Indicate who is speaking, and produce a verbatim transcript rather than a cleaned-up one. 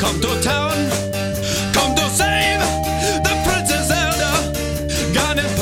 Speaker 1: come to town. Come to save the Princess Zelda. Gone and